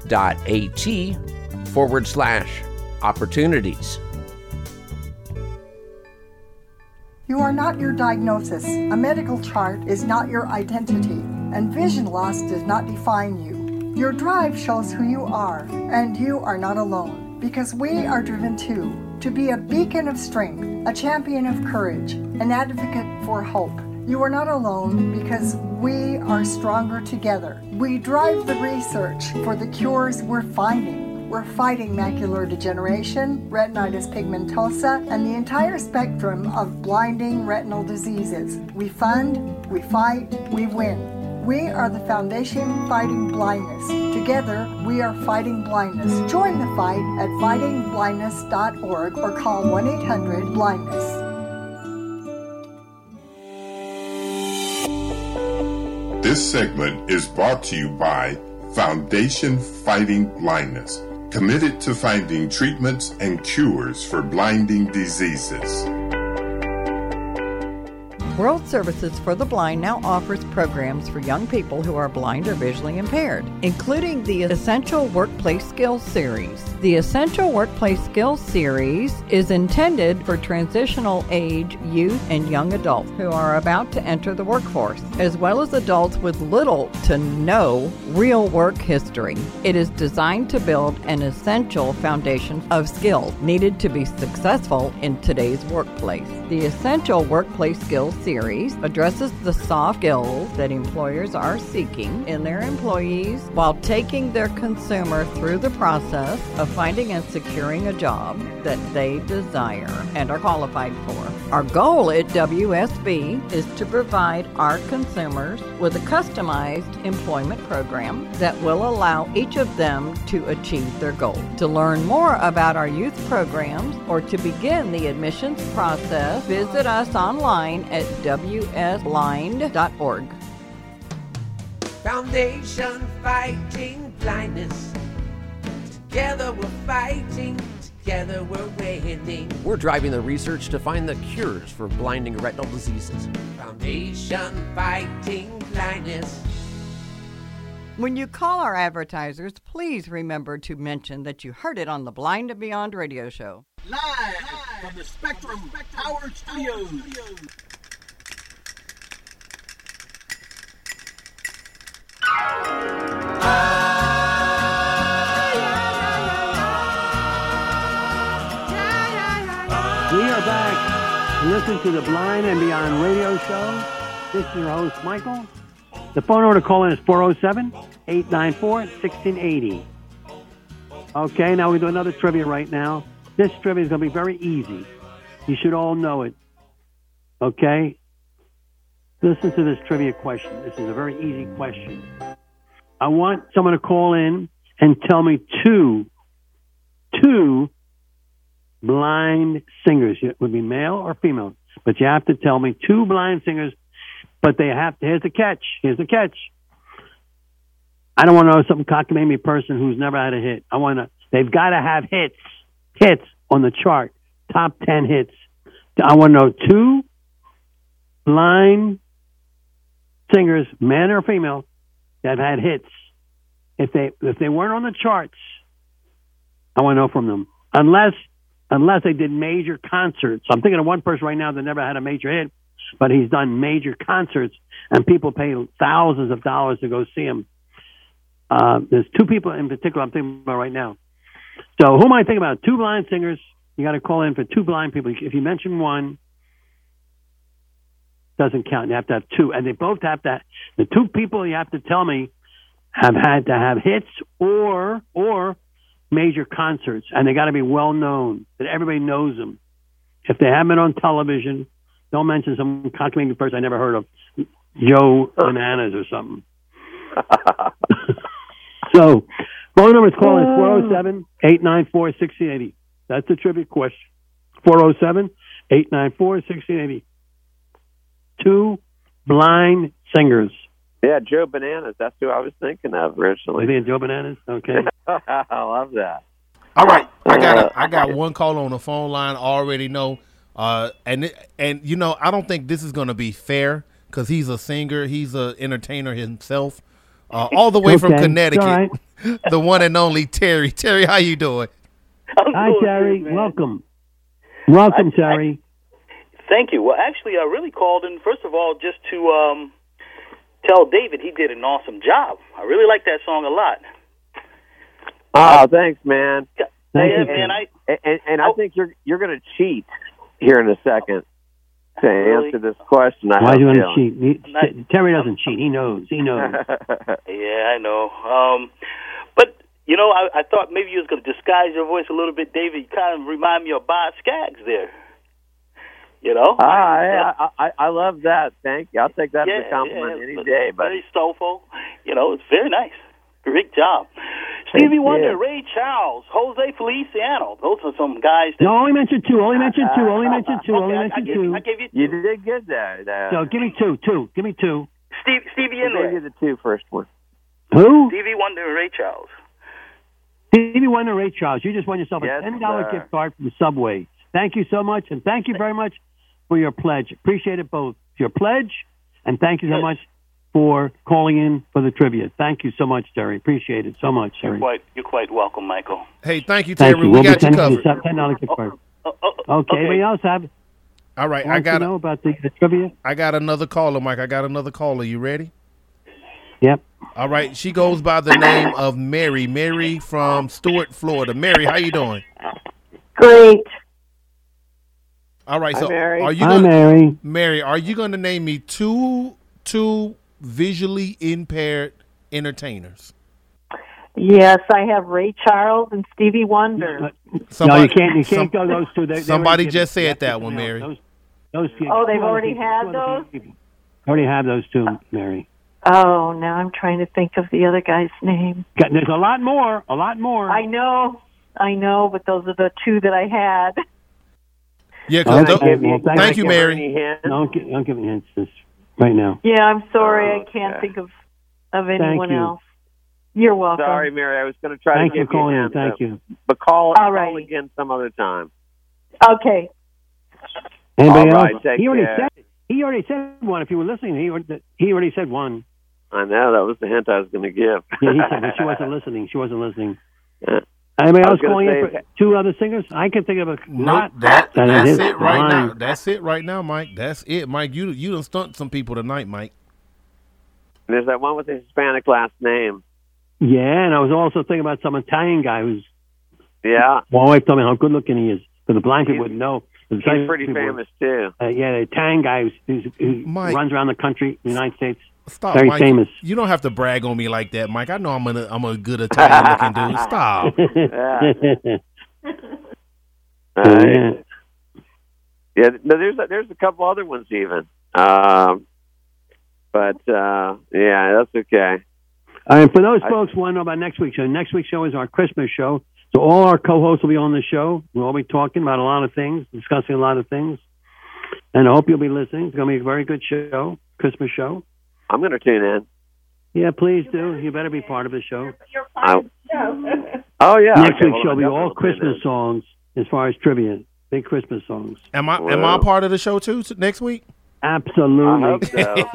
forward slash opportunities. You are not your diagnosis. A medical chart is not your identity, and vision loss does not define you. Your drive shows who you are, and you are not alone. because we are driven too to be a beacon of strength, a champion of courage, an advocate for hope. You are not alone because we are stronger together. We drive the research for the cures we're finding. We're fighting macular degeneration, retinitis pigmentosa, and the entire spectrum of blinding retinal diseases. We fund, we fight, we win. We are the Foundation Fighting Blindness. Together, we are fighting blindness. Join the fight at fighting blindness dot org or call one eight hundred blindness. This segment is brought to you by Foundation Fighting Blindness, committed to finding treatments and cures for blinding diseases. World Services for the Blind now offers programs for young people who are blind or visually impaired, including the Essential Workplace Skills Series. The Essential Workplace Skills Series is intended for transitional age youth and young adults who are about to enter the workforce, as well as adults with little to no real work history. It is designed to build an essential foundation of skills needed to be successful in today's workplace. The Essential Workplace Skills Series addresses the soft skills that employers are seeking in their employees while taking their consumer through the process of finding and securing a job that they desire and are qualified for. Our goal at W S B is to provide our consumers with a customized employment program that will allow each of them to achieve their goal. To learn more about our youth programs or to begin the admissions process, visit us online at w s blind dot org. Foundation Fighting Blindness. Together we're fighting, together we're winning. We're driving the research to find the cures for blinding retinal diseases. Foundation Fighting Blindness. When you call our advertisers, please remember to mention that you heard it on the Blind and Beyond radio show. Live from the Spectrum Power Studios. We are back to listen to the Blind and Beyond radio show. This is your host, Michael. The phone number to call in is four oh seven, eight nine four, one six eight oh. Okay, now we do another trivia right now. This trivia is going to be very easy. You should all know it. Okay? Listen to this trivia question. This is a very easy question. I want someone to call in and tell me two, two blind singers. It would be male or female, but you have to tell me two blind singers, but they have to, here's the catch, here's the catch. I don't want to know some cockamamie person who's never had a hit. I want to, they've got to have hits, hits on the chart, top ten hits. I want to know two blind singers, man or female, that had hits. If they if they weren't on the charts, I want to know from them. Unless unless they did major concerts. I'm thinking of one person right now that never had a major hit, but he's done major concerts, and people pay thousands of dollars to go see him. Uh, there's two people in particular I'm thinking about right now. So who am I thinking about? Two blind singers. You got to call in for two blind people. If you mention one, doesn't count. You have to have two, and they both have to. The two people you have to tell me have had to have hits or or major concerts, and they got to be well known that everybody knows them. If they haven't been on television, don't mention some cockamamie person I never heard of, Joe Bananas or something. So, phone number to call is four oh seven, eight nine four, one six eight oh. That's the trivia question. four oh seven, eight nine four, one six eight oh. Two blind singers. Yeah, Joe Bananas. That's who I was thinking of originally. You think Joe Bananas? Okay. I love that. All right, I got a, I got one call on the phone line. I already know, uh, and it, and you know I don't think this is going to be fair because he's a singer, he's an entertainer himself, uh, all the way okay. from Connecticut. Right. The one and only Terry. Terry, how you doing? I'm Hi, doing Terry. good, man. Welcome. Welcome, I- Terry. Thank you. Well, actually, I really called in, first of all, just to um, tell David he did an awesome job. I really like that song a lot. Oh, thanks, man. Thank and, you. And, I and, and I think you're you're going to cheat here in a second to Really? answer this question. I Why have do you a want to cheat? He, Not- Terry doesn't cheat. He knows. He knows. Yeah, I know. Um, but you know, I, I thought maybe you was going to disguise your voice a little bit, David. You kind of remind me of Bob Skaggs there. You know? Ah, yeah, I, I I love that. Thank you. I'll take that Yeah, as a compliment yeah, any but day. But very soulful. You know, it's very nice. Great job. Stevie Wonder, you. Ray Charles, Jose Feliciano. Those are some guys that. No, only mentioned two. Only mentioned two. Only mentioned two. Okay, Only I- I mentioned gave- two. I gave you you did good there. there. So give me two. Two. Give me two. Steve, Stevie I gave Wonder, you the two first one. Who? Stevie Wonder, and Ray Charles. Stevie Wonder, Ray Charles. You just won yourself a Yes, ten dollar sir. gift card from Subway. Thank you so much, and thank you very much for your pledge. Appreciate it both. Your pledge, and thank you so Yes. much for calling in for the trivia. Thank you so much, Terry. Appreciate it so much, You're Terry. quite, you're quite welcome, Michael. Hey, thank you, Terry. Thank you. We We'll got be you sending you covered. a ten dollar gift card. Oh, oh, oh, Okay. Anybody else have? All right, I want got to a, know about the, the trivia? I got another caller, Mike. I got another caller. You ready? Yep. All right. She goes by the name of Mary. Mary from Stuart, Florida. Mary, how you doing? Great. All right. Hi, So, Mary. are you Hi, gonna, Mary. Mary? Are you going to name me two two visually impaired entertainers? Yes, I have Ray Charles and Stevie Wonder. no, you can't. You can't some- go those two. They, they somebody already just did it. said that You one, have to Mary. Those, those two- Oh, they've two other already people, had two other those? people. Already have those two, Mary. Oh, now I'm trying to think of the other guy's name. Got- There's a lot more. A lot more. I know, I know, but those are the two that I had. Yeah. All 'cause right, tho- well, thank thank you, you. Mary. Don't gi- don't give me hints this right now. Yeah, I'm sorry, Oh, I can't okay. think of of anyone you. else. You're welcome. Sorry, Mary. I was going to try Thank to you give for calling you a in. hint, Thank uh, you. But call, All call right. again some other time. Okay. Anybody All right, else? take he already care. said. He already said one. If you were listening, he already, he already said one. I know that was the hint I was going to give. Yeah, he said, but she wasn't listening. She wasn't listening. Yeah. Anybody I was else gonna calling in say- for two other singers? I can think of a No, lot. that, that that's is it right now. fine. That's it right now, Mike. That's it, Mike. You you done stunt some people tonight, Mike. There's that one with a Hispanic last name. Yeah, and I was also thinking about some Italian guy who's. Yeah, My wife told me how good looking he is. But the blind people He's- would know. The he's sighted pretty people- famous too. Uh, yeah, the Italian guy who's, who's, who Mike. runs around the country, the United States. Stop, Very Mike. famous. You don't have to brag on me like that, Mike. I know I'm a I'm a good Italian looking dude. Stop. Yeah. Yeah. Uh, yeah, no, there's a, there's a couple other ones even. Um, but uh, yeah, that's okay. And for those I- folks who want to know about next week's show, next week's show is our Christmas show. So all our co-hosts will be on the show. We'll all be talking about a lot of things, discussing a lot of things. And I hope you'll be listening. It's going to be a very good show, Christmas show. I'm going to tune in. Yeah, please do. You better be part of the show. I- oh yeah. Next okay, week's well, show will be I all definitely Christmas tune in. songs as far as trivia. Big Christmas songs. Am I am I Well. part of the show too t- next week? Absolutely. I hope so.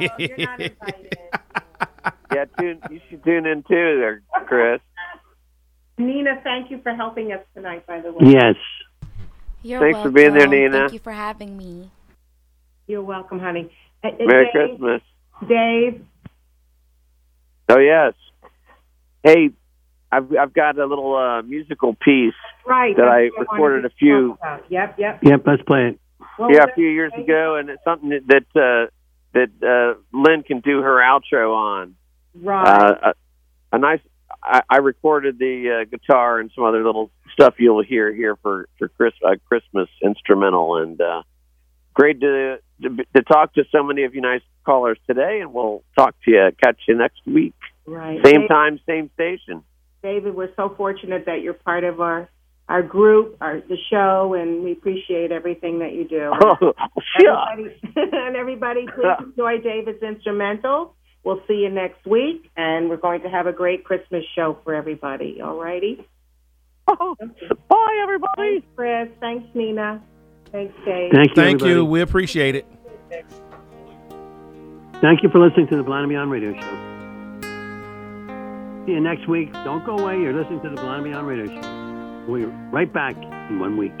Yeah, tune, you should tune in too, there, Chris. Nina, thank you for helping us tonight, by the way. Yes. You're Thanks for welcome. being there, Nina. Thank you for having me. You're welcome, honey. Uh, uh, Merry Dave, Christmas. Dave, Oh yes. Hey, I've I've got a little uh, musical piece right. that that's I what recorded wanted a to few talk about. Yep, yep. Yep, let's play it. What yeah was a few it? years ago, and it's something that that, uh, that uh, Lynn can do her outro on. Right. Uh, a, a nice. I, I recorded the uh, guitar and some other little stuff you'll hear here for for Chris, uh, Christmas instrumental, and uh, great to, to to talk to so many of you nice callers today, and we'll talk to you, catch you next week, right. same Dave- time, same station. David, we're so fortunate that you're part of our our group, our the show, and we appreciate everything that you do. Oh, sure. Everybody, and everybody, please enjoy David's instrumental. We'll see you next week, and we're going to have a great Christmas show for everybody. All righty? Oh, bye, everybody. Thanks, Chris. Thanks, Nina. Thanks, Dave. Thank you, Thank everybody. you. We appreciate it. Thank you for listening to the Blind and Beyond Radio Show. See you next week. Don't go away. You're listening to the Blind and Beyond Radio Show. We'll be right back in one week.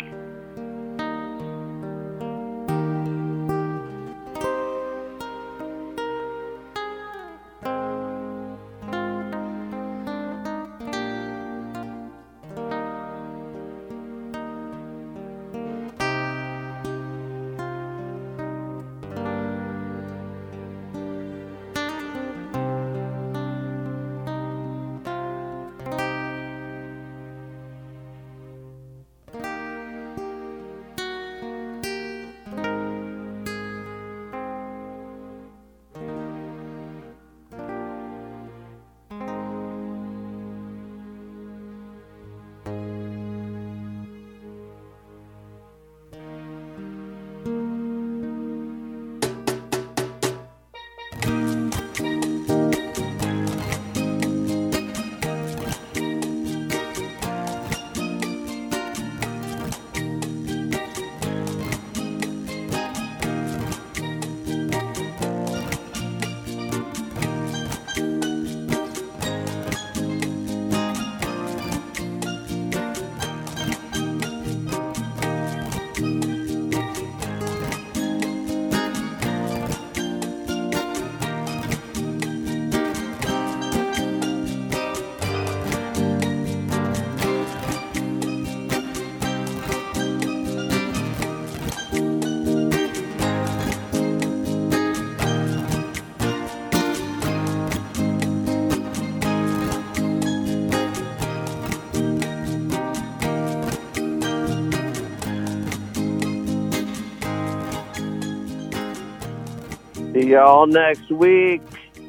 See y'all next week.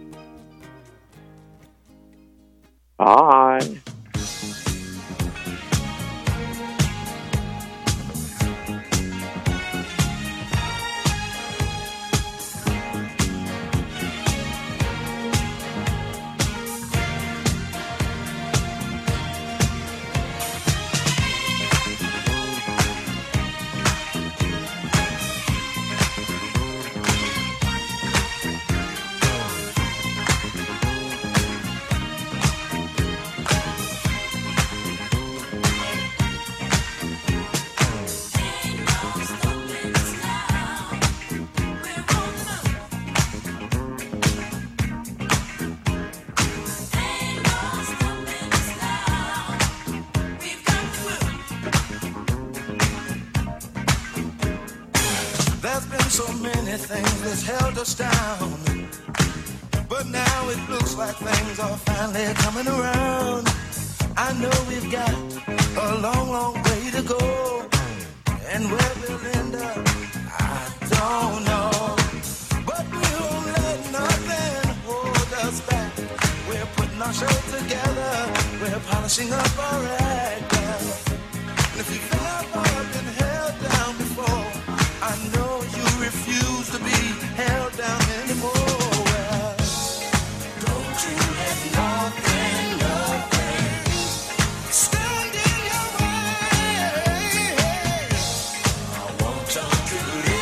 Bye. There's been so many things that's held us down, but now it looks like things are finally coming around. I know we've got a long, long way to go, and where we'll end up, I don't know. But we won't let nothing hold us back. We're putting our show together, we're polishing up our act. And if you've ever been held down before, I know you refuse to be held down anymore. Well, don't you let nothing, nothing stand in your way. I want you to